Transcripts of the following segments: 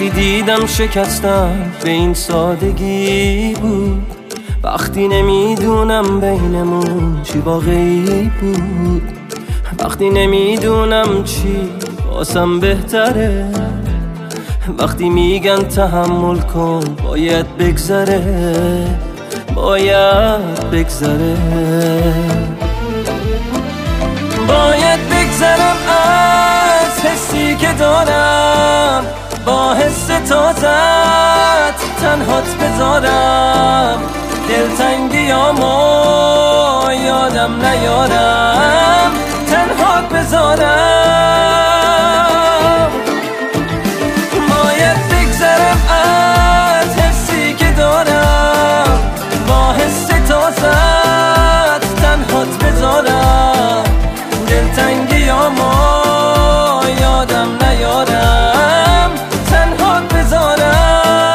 وقتی دیدم شکستم به این سادگی بود، وقتی نمیدونم بینمون چی واقعی بود، وقتی نمیدونم چی واسم بهتره، وقتی میگن تحمل کن باید بگذره، باید بگذره، باید بگذرم از حسی که دارم، با حس تازت تنهات بذارم، دلتنگیامو یادم نیارم، تنهات بذارم، باید بگذرم از حسی که دارم، با حس تازت تنهات بذارم، دلتنگیامو یادم نیارم، تنهات بذارم.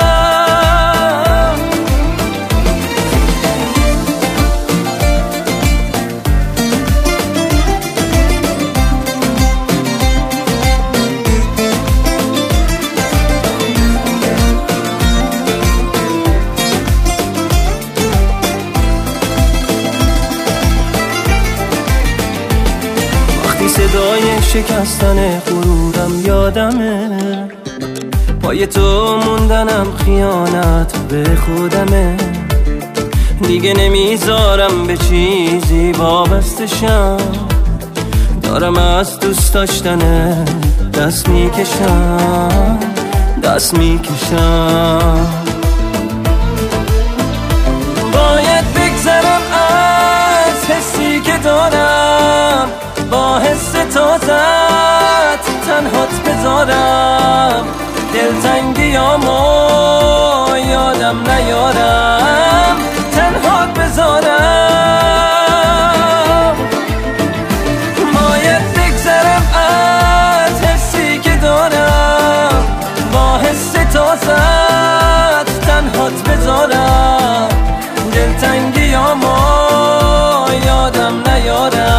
صدای شکستن غرورم یادمه، پای تو موندنم خیانت به خودمه، دیگه نمیذارم به چیزی وابسته شم، دارم از دوست داشتن دست میکشم، دست میکشم، باید بگذرم از حسی که دارم، با حس تازت تنهات بذارم، دلتنگیامو یادم نیارم، تنهات بذارم، باید بگذرم از حسی که دارم، با حس تازت تنهات بذارم، دلتنگیامو یادم نیارم.